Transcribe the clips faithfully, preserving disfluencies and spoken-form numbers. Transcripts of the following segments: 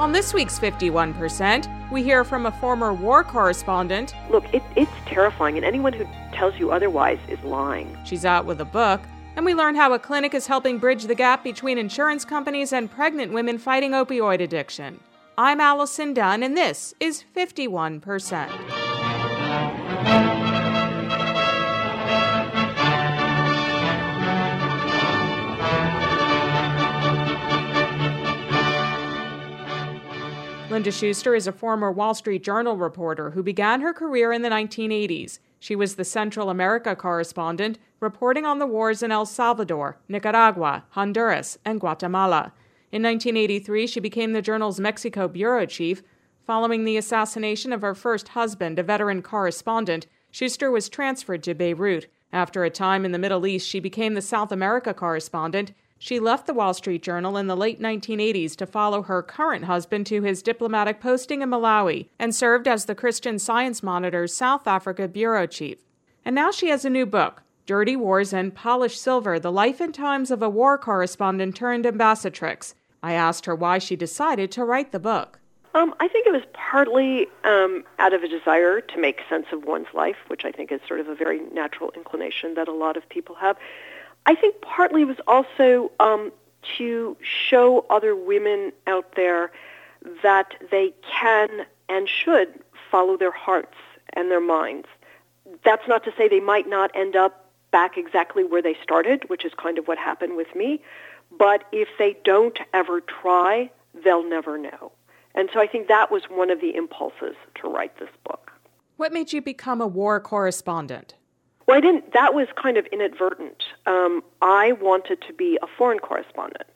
On this week's fifty-one percent, we hear from a former war correspondent. Look, it, it's terrifying, and anyone who tells you otherwise is lying. She's out with a book. And we learn how a clinic is helping bridge the gap between insurance companies and pregnant women fighting opioid addiction. I'm Allison Dunn, and this is fifty-one percent. Linda Schuster is a former Wall Street Journal reporter who began her career in the nineteen eighties. She was the Central America correspondent, reporting on the wars in El Salvador, Nicaragua, Honduras, and Guatemala. In nineteen eighty-three, she became the journal's Mexico bureau chief. Following the assassination of her first husband, a veteran correspondent, Schuster was transferred to Beirut. After a time in the Middle East, she became the South America correspondent. She left the Wall Street Journal in the late nineteen eighties to follow her current husband to his diplomatic posting in Malawi and served as the Christian Science Monitor's South Africa bureau chief. And now she has a new book, Dirty Wars and Polished Silver, The Life and Times of a War Correspondent Turned Ambassadrix. I asked her why she decided to write the book. Um, I think it was partly um, out of a desire to make sense of one's life, which I think is sort of a very natural inclination that a lot of people have. I think partly it was also um, to show other women out there that they can and should follow their hearts and their minds. That's not to say they might not end up back exactly where they started, which is kind of what happened with me, but if they don't ever try, they'll never know. And so I think that was one of the impulses to write this book. What made you become a war correspondent? Well, I didn't. That was kind of inadvertent. Um, I wanted to be a foreign correspondent.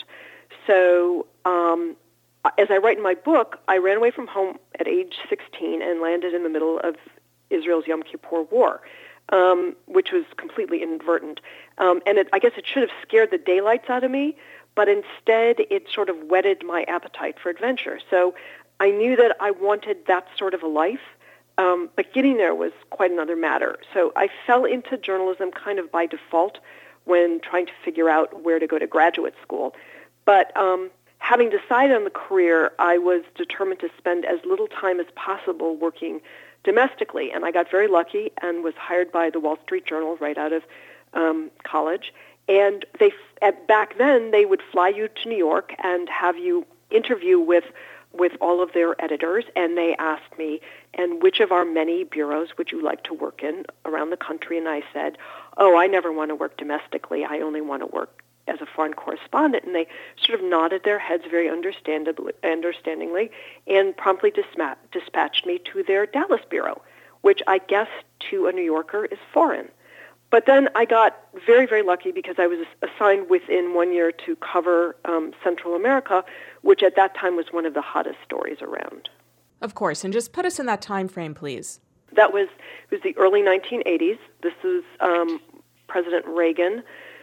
So um, as I write in my book, I ran away from home at age sixteen and landed in the middle of Israel's Yom Kippur War, um, which was completely inadvertent. Um, and it, I guess it should have scared the daylights out of me, but instead it sort of whetted my appetite for adventure. So I knew that I wanted that sort of a life. Um, but getting there was quite another matter. So I fell into journalism kind of by default when trying to figure out where to go to graduate school. But um, having decided on the career, I was determined to spend as little time as possible working domestically. And I got very lucky and was hired by the Wall Street Journal right out of um, college. And they, at, back then, they would fly you to New York and have you interview with with all of their editors, and they asked me, and which of our many bureaus would you like to work in around the country? And I said, oh, I never want to work domestically. I only want to work as a foreign correspondent. And they sort of nodded their heads very understandably, understandingly and promptly disma- dispatched me to their Dallas bureau, which I guess to a New Yorker is foreign. But then I got very, very lucky because I was assigned within one year to cover um, Central America, which at that time was one of the hottest stories around. Of course, and just put us in that time frame, please. That was it was the early nineteen eighties. This was um, President Reagan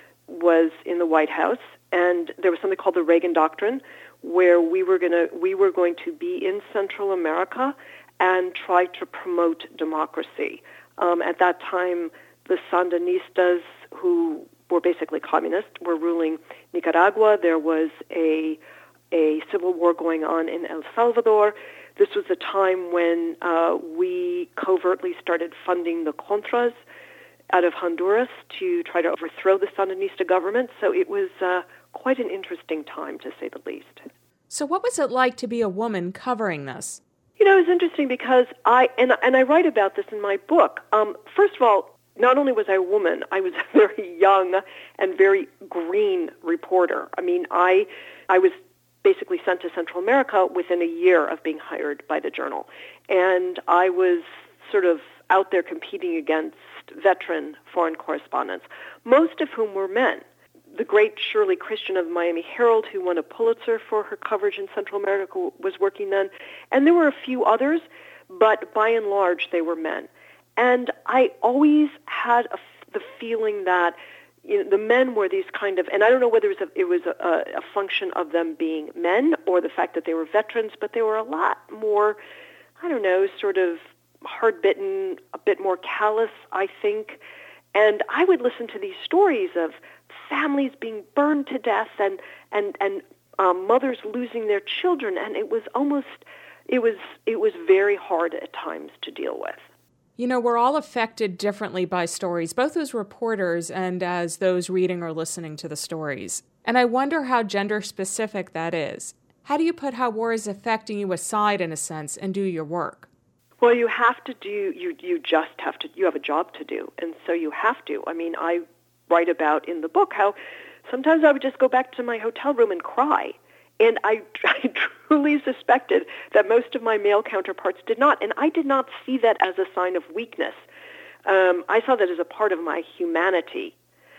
was in the White House, and there was something called the Reagan Doctrine, where we were gonna we were going to be in Central America and try to promote democracy. Um, at that time, the Sandinistas, who were basically communist, were ruling Nicaragua. There was a a civil war going on in El Salvador. This was a time when uh, we covertly started funding the Contras out of Honduras to try to overthrow the Sandinista government. So it was uh, quite an interesting time, to say the least. So what was it like to be a woman covering this? You know, it was interesting because I, and, and I write about this in my book. Um, first of all, not only was I a woman, I was a very young and very green reporter. I mean, I I was basically sent to Central America within a year of being hired by the Journal. And I was sort of out there competing against veteran foreign correspondents, most of whom were men. The great Shirley Christian of Miami Herald, who won a Pulitzer for her coverage in Central America, was working then. And there were a few others, but by and large, they were men. And I always had a, the feeling that you know, the men were these kind of, and I don't know whether it was, a, it was a, a function of them being men or the fact that they were veterans, but they were a lot more, I don't know, sort of hard-bitten, a bit more callous, I think. And I would listen to these stories of families being burned to death and, and, and um, mothers losing their children, and it was almost, it was, it was very hard at times to deal with. You know, we're all affected differently by stories, both as reporters and as those reading or listening to the stories. And I wonder how gender-specific that is. How do you put how war is affecting you aside, in a sense, and do your work? Well, you have to do, you, you just have to, you have a job to do, and so you have to. I mean, I write about in the book how sometimes I would just go back to my hotel room and cry. And I, I truly suspected that most of my male counterparts did not. And I did not see that as a sign of weakness. Um, I saw that as a part of my humanity.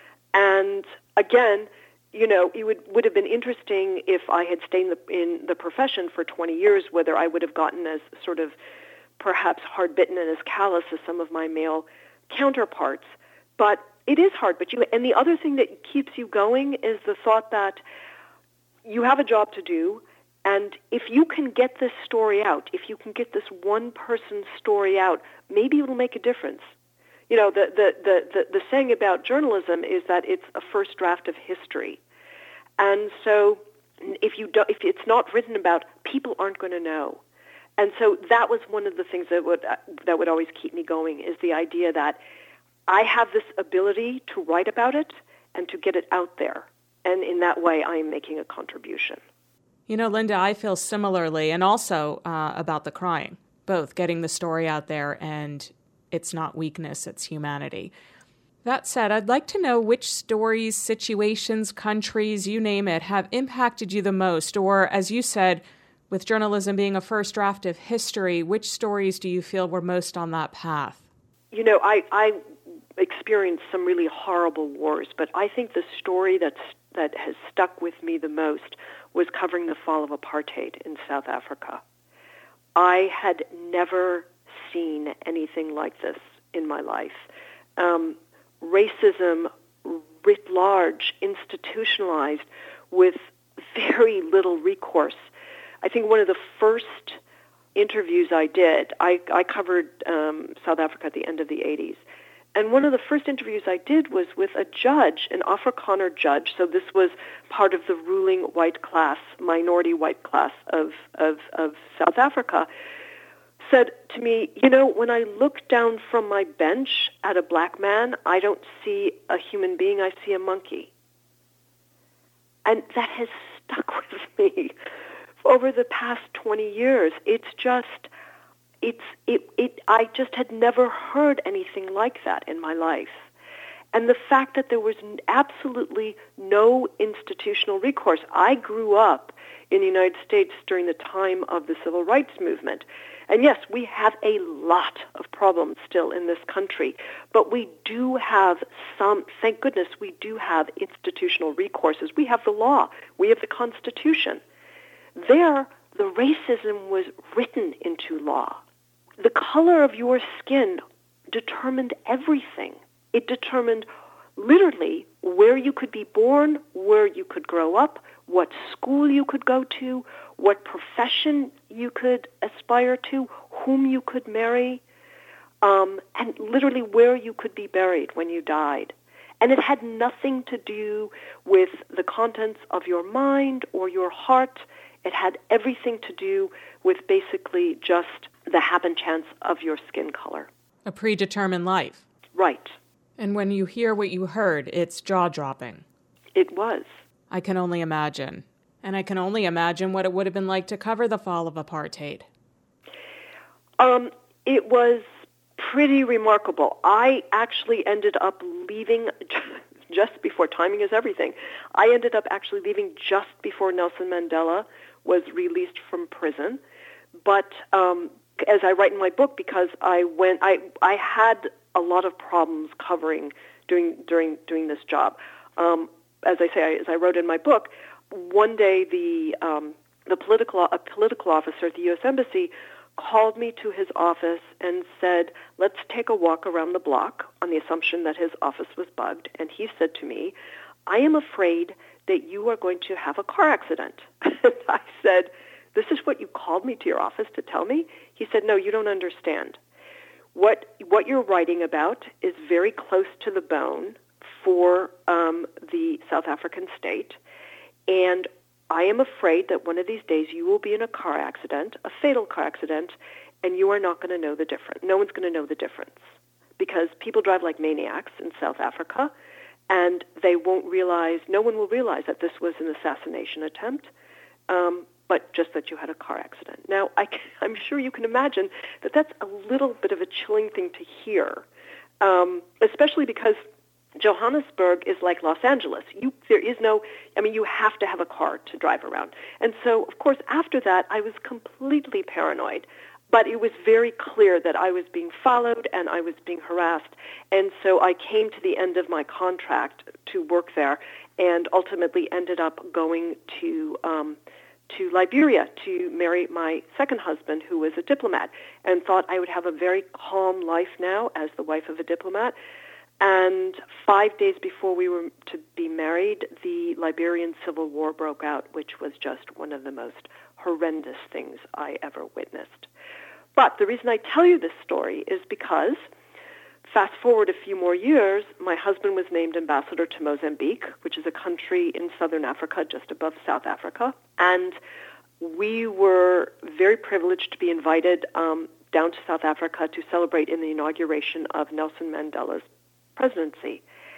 And again, you know, it would, would have been interesting if I had stayed in the, in the profession for twenty years, whether I would have gotten as sort of perhaps hard-bitten and as callous as some of my male counterparts. But it is hard. But you, and the other thing that keeps you going is the thought that you have a job to do, and if you can get this story out, if you can get this one person's story out, maybe it'll make a difference. You know, the, the, the, the, the saying about journalism is that it's a first draft of history. And so if you do, if it's not written about, people aren't going to know. And so that was one of the things that would that would always keep me going, is the idea that I have this ability to write about it and to get it out there. And in that way, I am making a contribution. You know, Linda, I feel similarly, and also uh, about the crying, both getting the story out there, and it's not weakness, it's humanity. That said, I'd like to know which stories, situations, countries, you name it, have impacted you the most, or as you said, with journalism being a first draft of history, which stories do you feel were most on that path? You know, I, I experienced some really horrible wars, but I think the story that's that has stuck with me the most was covering the fall of apartheid in South Africa. I had never seen anything like this in my life. Um, racism writ large, institutionalized, with very little recourse. I think one of the first interviews I did, I, I covered um, South Africa at the end of the eighties, and one of the first interviews I did was with a judge, an Afrikaner judge. So this was part of the ruling white class, minority white class of, of, of South Africa, said to me, you know, when I look down from my bench at a black man, I don't see a human being, I see a monkey. And that has stuck with me over the past twenty years. It's just... It's it, it. I just had never heard anything like that in my life. And the fact that there was absolutely no institutional recourse. I grew up in the United States during the time of the Civil Rights Movement. And yes, we have a lot of problems still in this country, but we do have some, thank goodness, we do have institutional recourses. We have the law. We have the Constitution. There, the racism was written into law. The color of your skin determined everything. It determined literally where you could be born, where you could grow up, what school you could go to, what profession you could aspire to, whom you could marry, um, and literally where you could be buried when you died. And it had nothing to do with the contents of your mind or your heart. It had everything to do with basically just the happen chance of your skin color. A predetermined life. Right. And when you hear what you heard, it's jaw-dropping. It was. I can only imagine. And I can only imagine what it would have been like to cover the fall of apartheid. Um, it was pretty remarkable. I actually ended up leaving just before, timing is everything, I ended up actually leaving just before Nelson Mandela was released from prison. But um, as I write in my book, because I went, I I had a lot of problems covering doing during doing this job. Um, as I say, I, as I wrote in my book, one day the um, the political a political officer at the U S Embassy called me to his office and said, "Let's take a walk around the block," on the assumption that his office was bugged. And he said to me, "I am afraid that you are going to have a car accident." And I said, "This is what you called me to your office to tell me?" He said, "No, you don't understand. What what you're writing about is very close to the bone for um, the South African state, and I am afraid that one of these days you will be in a car accident, a fatal car accident, and you are not going to know the difference. No one's going to know the difference because people drive like maniacs in South Africa, and they won't realize, no one will realize that this was an assassination attempt, um, but just that you had a car accident. Now, I can, I'm sure you can imagine that that's a little bit of a chilling thing to hear, um, especially because Johannesburg is like Los Angeles. You, there is no, I mean, you have to have a car to drive around. And so, of course, after that, I was completely paranoid. But it was very clear that I was being followed and I was being harassed. And so I came to the end of my contract to work there and ultimately ended up going to um, to Liberia to marry my second husband, who was a diplomat, and thought I would have a very calm life now as the wife of a diplomat. And five days before we were to be married, the Liberian Civil War broke out, which was just one of the most horrendous things I ever witnessed. But the reason I tell you this story is because, fast forward a few more years, my husband was named ambassador to Mozambique, which is a country in southern Africa, just above South Africa. And we were very privileged to be invited um, down to South Africa to celebrate in the inauguration of Nelson Mandela's presidency.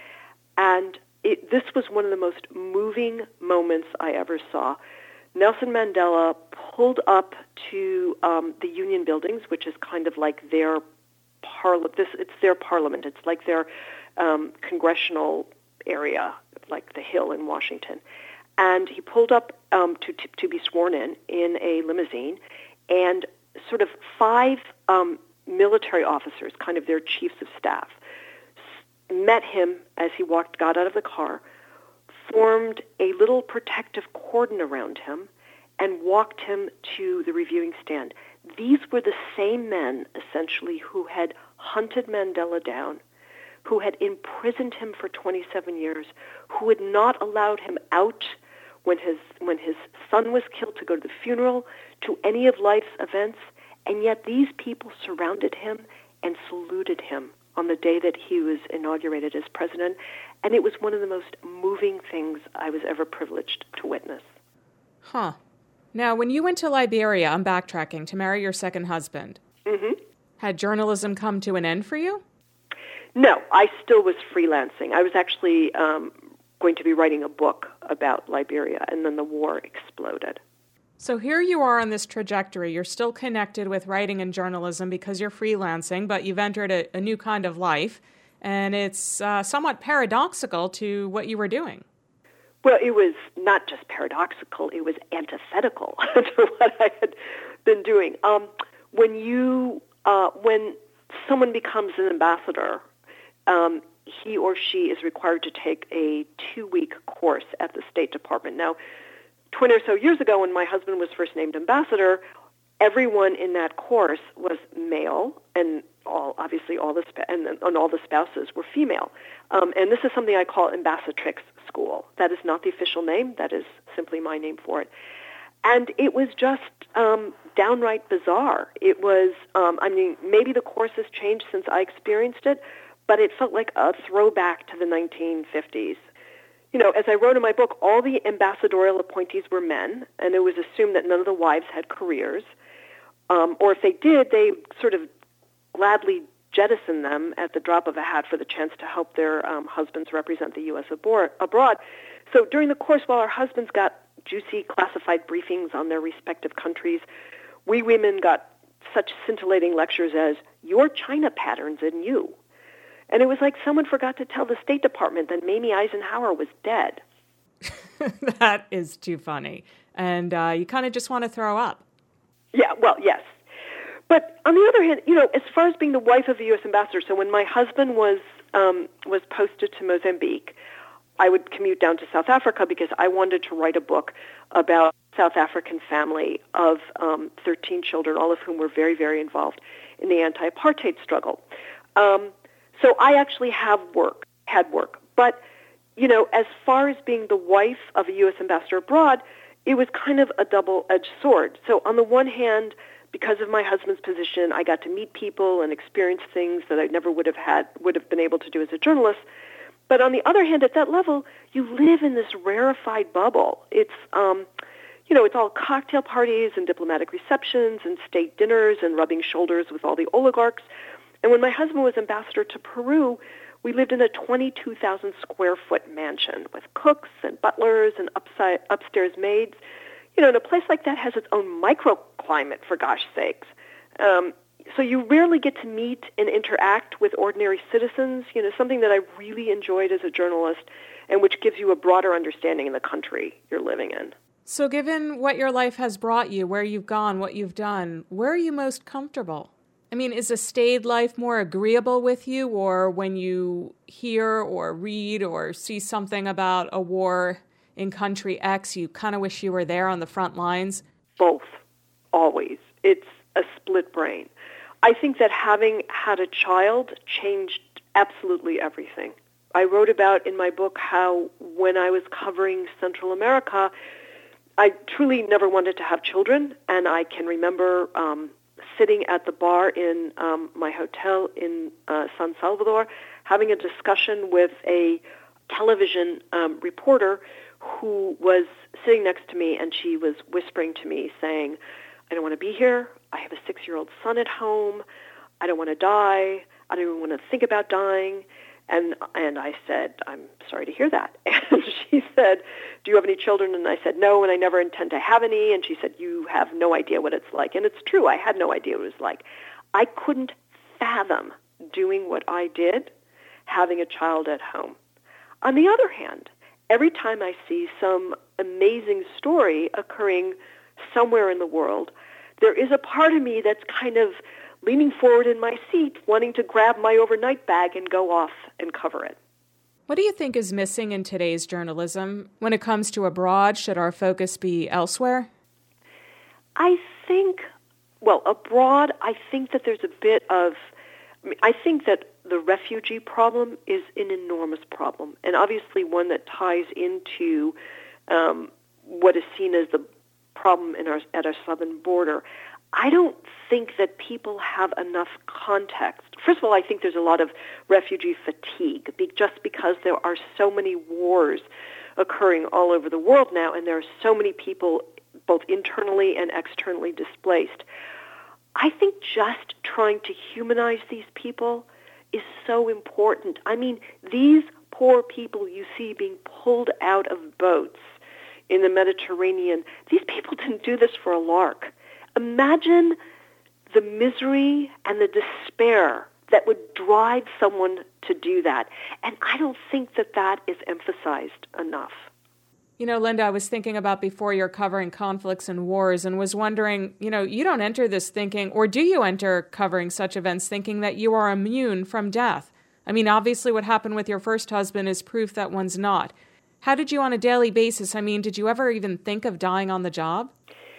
And it, this was one of the most moving moments I ever saw. Nelson Mandela pulled up to um, the Union Buildings, which is kind of like their parliament. This it's their parliament. It's like their um, congressional area, like the Hill in Washington. And he pulled up um, to, to to be sworn in in a limousine, and sort of five um, military officers, kind of their chiefs of staff, met him as he walked, got out of the car, formed a little protective cordon around him, and walked him to the reviewing stand. These were the same men, essentially, who had hunted Mandela down, who had imprisoned him for twenty-seven years, who had not allowed him out when his when his son was killed to go to the funeral, to any of life's events, and yet these people surrounded him and saluted him on the day that he was inaugurated as president, and it was one of the most moving things I was ever privileged to witness. Huh. Now, when you went to Liberia, I'm backtracking, to marry your second husband, Mm-hmm. had journalism come to an end for you? No, I still was freelancing. I was actually um, going to be writing a book about Liberia, and then the war exploded. So here you are on this trajectory. You're still connected with writing and journalism because you're freelancing, but you've entered a, a new kind of life, and it's uh, somewhat paradoxical to what you were doing. Well, it was not just paradoxical, it was antithetical to what I had been doing. Um, when you, uh, when someone becomes an ambassador, um, he or she is required to take a two-week course at the State Department. Now, twenty or so years ago, when my husband was first named ambassador, everyone in that course was male, and all obviously all the sp- and, and all the spouses were female. Um, and this is something I call ambassadrix school. That is not the official name. That is simply my name for it. And it was just um, downright bizarre. It was, um, I mean, maybe the course has changed since I experienced it, but it felt like a throwback to the nineteen fifties. You know, as I wrote in my book, all the ambassadorial appointees were men, and it was assumed that none of the wives had careers. Um, or if they did, they sort of gladly jettisoned them at the drop of a hat for the chance to help their um, husbands represent the U S abor- abroad. So during the course, while our husbands got juicy classified briefings on their respective countries, we women got such scintillating lectures as, your China patterns in you. And it was like someone forgot to tell the State Department that Mamie Eisenhower was dead. That is too funny. And uh, you kind of just want to throw up. Yeah, well, yes. But on the other hand, you know, as far as being the wife of a U S ambassador, so when my husband was um, was posted to Mozambique, I would commute down to South Africa because I wanted to write a book about a South African family of um, thirteen children, all of whom were very, very involved in the anti-apartheid struggle. Um, so I actually have work, had work. But, you know, as far as being the wife of a U S ambassador abroad, it was kind of a double-edged sword. So on the one hand, because of my husband's position, I got to meet people and experience things that I never would have had, would have been able to do as a journalist. But on the other hand, at that level, you live in this rarefied bubble. It's, um, you know, it's all cocktail parties and diplomatic receptions and state dinners and rubbing shoulders with all the oligarchs. And when my husband was ambassador to Peru, we lived in a twenty-two thousand square foot mansion with cooks and butlers and upside, upstairs maids. You know, and a place like that has its own microclimate, for gosh sakes. Um, so you rarely get to meet and interact with ordinary citizens, you know, something that I really enjoyed as a journalist and which gives you a broader understanding of the country you're living in. So given what your life has brought you, where you've gone, what you've done, where are you most comfortable? I mean, is a staid life more agreeable with you, or when you hear or read or see something about a war in country X, you kind of wish you were there on the front lines? Both, always. It's a split brain. I think that having had a child changed absolutely everything. I wrote about in my book how when I was covering Central America, I truly never wanted to have children, and I can remember um, sitting at the bar in um, my hotel in uh, San Salvador having a discussion with a television um, reporter who was sitting next to me, and she was whispering to me saying, I don't want to be here. I have a six-year-old son at home. I don't want to die. I don't even want to think about dying. And and I said, I'm sorry to hear that. And she said, do you have any children? And I said, no, and I never intend to have any. And she said, you have no idea what it's like. And it's true. I had no idea what it was like. I couldn't fathom doing what I did, having a child at home. On the other hand, every time I see some amazing story occurring somewhere in the world, there is a part of me that's kind of leaning forward in my seat, wanting to grab my overnight bag and go off and cover it. What do you think is missing in today's journalism? When it comes to abroad, should our focus be elsewhere? I think, well, abroad, I think that there's a bit of, I mean, I think that the refugee problem is an enormous problem, and obviously one that ties into um, what is seen as the problem in our, at our southern border. I don't think that people have enough context. First of all, I think there's a lot of refugee fatigue be, just because there are so many wars occurring all over the world now, and there are so many people both internally and externally displaced. I think just trying to humanize these people is so important. I mean, these poor people you see being pulled out of boats in the Mediterranean, these people didn't do this for a lark. Imagine the misery and the despair that would drive someone to do that. And I don't think that that is emphasized enough. You know, Linda, I was thinking about before you're covering conflicts and wars and was wondering, you know, you don't enter this thinking, or do you enter covering such events thinking that you are immune from death? I mean, obviously what happened with your first husband is proof that one's not. How did you on a daily basis, I mean, did you ever even think of dying on the job?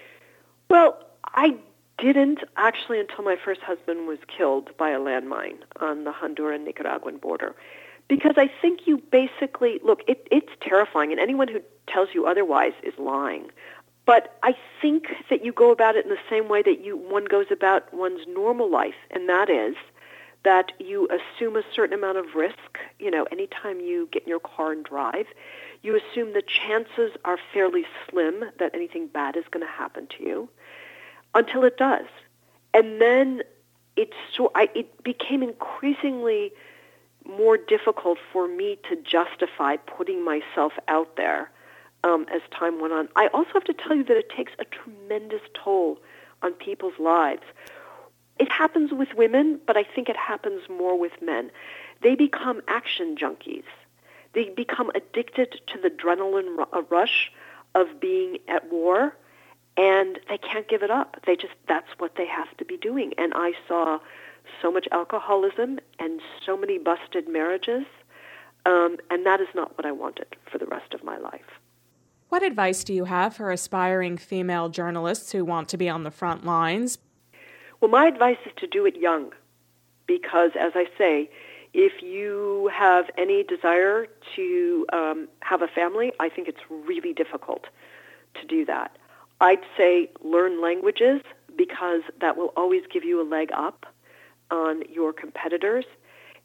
Well, I didn't actually until my first husband was killed by a landmine on the Honduran-Nicaraguan border. Because I think you basically, look, it, it's terrifying, and anyone who tells you otherwise is lying. But I think that you go about it in the same way that you one goes about one's normal life, and that is that you assume a certain amount of risk. You know, anytime you get in your car and drive, you assume the chances are fairly slim that anything bad is going to happen to you until it does. And then it's so, I, it became increasingly more difficult for me to justify putting myself out there um, as time went on. I also have to tell you that it takes a tremendous toll on people's lives. It happens with women, but I think it happens more with men. They become action junkies. They become addicted to the adrenaline rush of being at war, and they can't give it up. They just, that's what they have to be doing. And I saw so much alcoholism and so many busted marriages, um, and that is not what I wanted for the rest of my life. What advice do you have for aspiring female journalists who want to be on the front lines? Well, my advice is to do it young, because, as I say, if you have any desire to um, have a family, I think it's really difficult to do that. I'd say learn languages, because that will always give you a leg up on your competitors.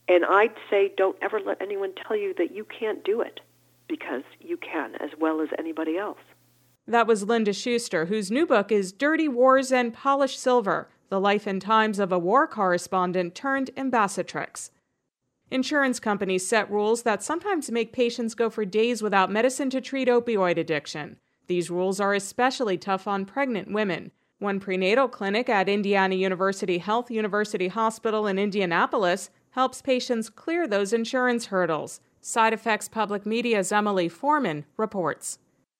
And I'd say don't ever let anyone tell you that you can't do it, because you can as well as anybody else. That was Linda Schuster, whose new book is Dirty Wars and Polished Silver, The Life and Times of a War Correspondent Turned Ambassadrix. Insurance companies set rules that sometimes make patients go for days without medicine to treat opioid addiction. These rules are especially tough on pregnant women. One prenatal clinic at Indiana University Health University Hospital in Indianapolis helps patients clear those insurance hurdles. Side Effects Public Media's Emily Foreman reports.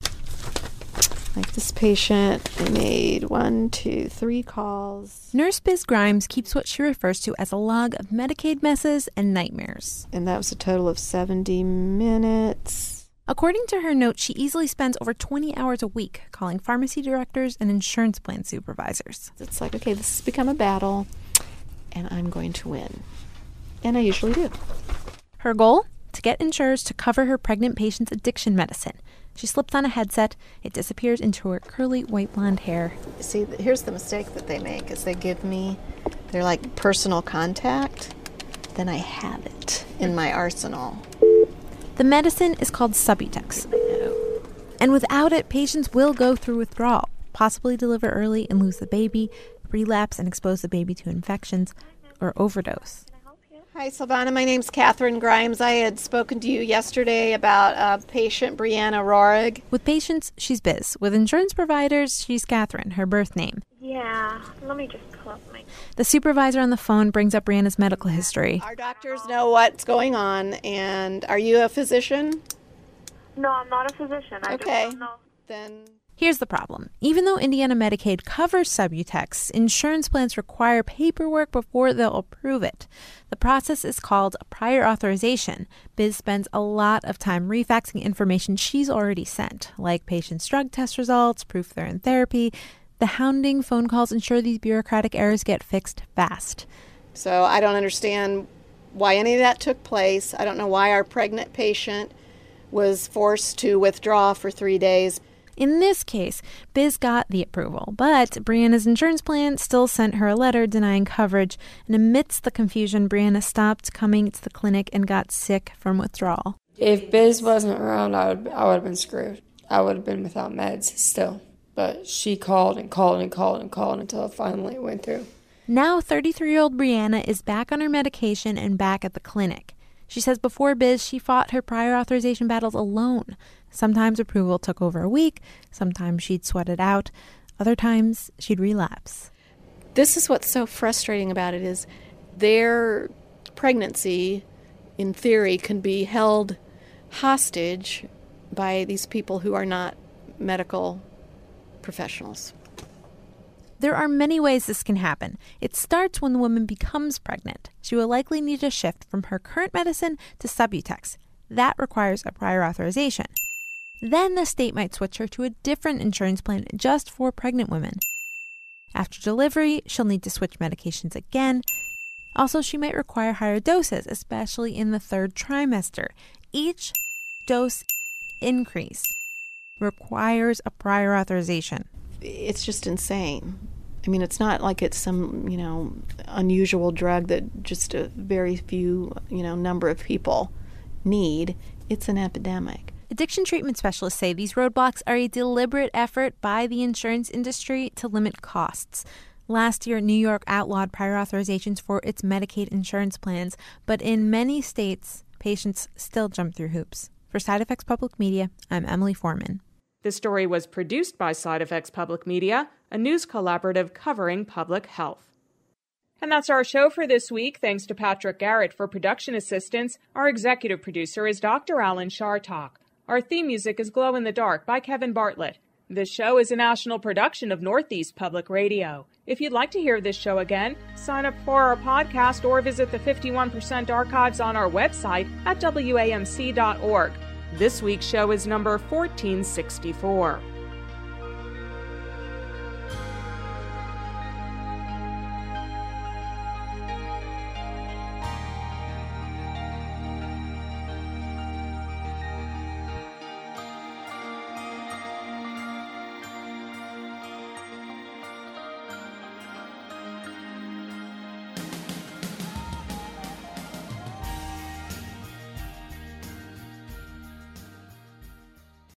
Like this patient, they made one, two, three calls. Nurse Biz Grimes keeps what she refers to as a log of Medicaid messes and nightmares. And that was a total of seventy minutes. According to her note, she easily spends over twenty hours a week calling pharmacy directors and insurance plan supervisors. It's like, okay, this has become a battle, and I'm going to win. And I usually do. Her goal? To get insurers to cover her pregnant patient's addiction medicine. She slips on a headset. It disappears into her curly white blonde hair. See, here's the mistake that they make, is they give me their, like, personal contact. Then I have it in my arsenal. The medicine is called Subutex. And without it, patients will go through withdrawal, possibly deliver early and lose the baby, relapse and expose the baby to infections, or overdose. Hi, Silvana. My name's Catherine Grimes. I had spoken to you yesterday about uh, patient Brianna Rohrig. With patients, she's Biz. With insurance providers, she's Catherine, her birth name. Yeah, let me just pull up my... The supervisor on the phone brings up Brianna's medical history. Our doctors know what's going on, and are you a physician? No, I'm not a physician. I okay. just don't know. Then... Here's the problem. Even though Indiana Medicaid covers Subutex, insurance plans require paperwork before they'll approve it. The process is called a prior authorization. Biz spends a lot of time refaxing information she's already sent, like patients' drug test results, proof they're in therapy. The hounding phone calls ensure these bureaucratic errors get fixed fast. So I don't understand why any of that took place. I don't know why our pregnant patient was forced to withdraw for three days. In this case, Biz got the approval, but Brianna's insurance plan still sent her a letter denying coverage, and amidst the confusion, Brianna stopped coming to the clinic and got sick from withdrawal. If Biz wasn't around, I would I would have been screwed. I would have been without meds still. But she called and called and called and called until it finally went through. Now thirty-three-year-old Brianna is back on her medication and back at the clinic. She says before Biz, she fought her prior authorization battles alone. Sometimes approval took over a week. Sometimes she'd sweat it out. Other times she'd relapse. This is what's so frustrating about it is their pregnancy, in theory, can be held hostage by these people who are not medical professionals. There are many ways this can happen. It starts when the woman becomes pregnant. She will likely need a shift from her current medicine to Subutex. That requires a prior authorization. Then the state might switch her to a different insurance plan just for pregnant women. After delivery, she'll need to switch medications again. Also, she might require higher doses, especially in the third trimester. Each dose increase requires a prior authorization. It's just insane. I mean, it's not like it's some, you know, unusual drug that just a very few, you know, number of people need. It's an epidemic. Addiction treatment specialists say these roadblocks are a deliberate effort by the insurance industry to limit costs. Last year, New York outlawed prior authorizations for its Medicaid insurance plans, but in many states, patients still jump through hoops. For Side Effects Public Media, I'm Emily Foreman. This story was produced by Side Effects Public Media, a news collaborative covering public health. And that's our show for this week. Thanks to Patrick Garrett for production assistance. Our executive producer is Doctor Alan Shartok. Our theme music is Glow in the Dark by Kevin Bartlett. This show is a national production of Northeast Public Radio. If you'd like to hear this show again, sign up for our podcast or visit the fifty-one percent archives on our website at W A M C dot org. This week's show is number fourteen sixty-four.